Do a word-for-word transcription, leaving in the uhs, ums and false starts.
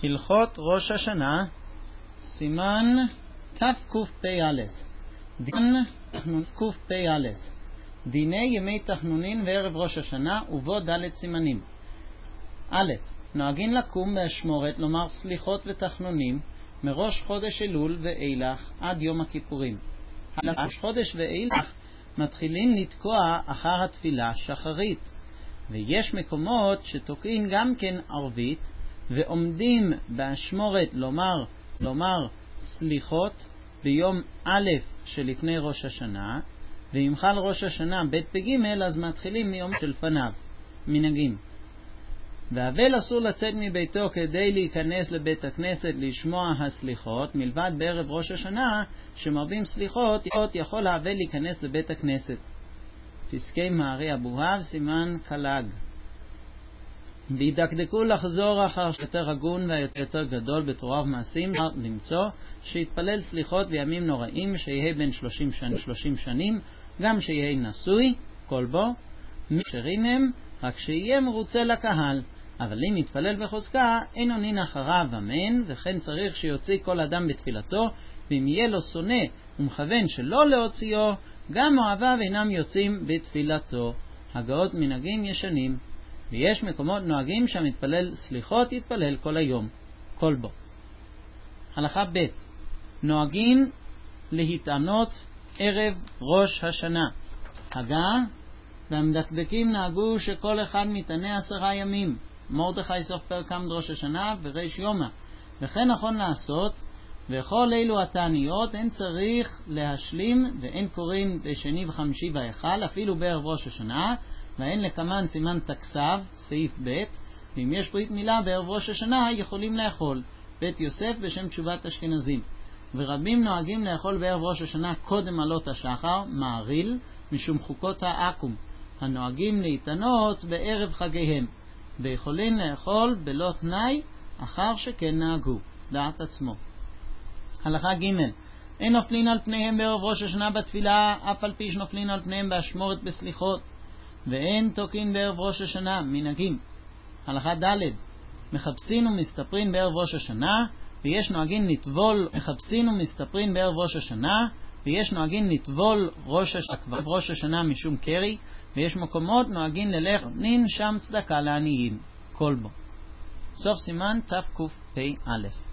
הלכות ראש השנה, סימן תקפ"א. דין קפ"א. דיני ימי תחנונין וערב ראש השנה ובו ד' סימנים. א', נוהגים לקום באשמורת לומר סליחות ותחנונים מראש חודש אלול ואילך עד יום הכיפורים. ראש חודש ואילך מתחילים לתקוע אחר התפילה שחרית, ויש מקומות שתוקעים גם כן ערבית ועומדים באשמורת לומר, לומר סליחות ביום א' שלפני ראש השנה, ואם חל ראש השנה ב' בג' אז מתחילים מיום של פניו. מנהגים. והאבל אסור לצאת מביתו כדי להיכנס לבית הכנסת לשמוע הסליחות, מלבד בערב ראש השנה שמרבים סליחות יכול האבל להיכנס לבית הכנסת. פסקי מערי אבוהב, סימן קלג. וידקדקו לחזור אחר שיותר הגון והיותר גדול בתורה ומעשים, למצוא שיתפלל סליחות בימים נוראים, שיהיה בין שלושים שנים, שלושים שנים, גם שיהיה נשוי, כל בו, משרים הם, רק שיהיה מרוצה לקהל. אבל אם יתפלל בחוזקה, אין עונין אחריו, אמן, וכן צריך שיוציא כל אדם בתפילתו, ואם יהיה לו שונא ומכוון שלא להוציאו, גם אוהביו אינם יוצאים בתפילתו. הגאות מנהגים ישנים. ויש מקומות נוהגים שהמתפלל סליחות יתפלל כל היום, כל בו. הלכה ב', נוהגים להתענות ערב ראש השנה. הגה, והמדקדקים נהגו שכל אחד מתענה עשרה ימים, מרדכי סוף פרק עמד ראש השנה וריש יומא, וכן נכון לעשות, וכל אלו התעניות אין צריך להשלים ואין קוראים בשני וחמישי והיכל, אפילו בערב ראש השנה, ואין לקמן סימן תקסב, סעיף ב', ואם יש ברית מילה בערב ראש השנה יכולים לאכול, בית יוסף בשם תשובת אשכנזים. ורבים נוהגים לאכול בערב ראש השנה קודם עלות השחר, מעריל, משום חוקות העקום, הנוהגים להתענות בערב חגיהם, ויכולים לאכול בלא תנאי אחר שכן נהגו, דעת עצמו. הלכה ג', אין נופלין על פניהם בערב ראש השנה בתפילה, אף על פי שנופלין על פניהם באשמורת בסליחות, ואין תוקין בערב ראש השנה, מנהגים. הלכה ד', מחפשים ומסתפרים בערב ראש השנה, ויש נוהגים לטבול, מחפשים ומסתפרים בערב ראש השנה, ויש נוהגים לטבול ראש השנה, ראש השנה משום קרי, ויש מקומות נוהגים ללך נין שם צדקה לעניים, כל בו. סוף סימן תקפ"א.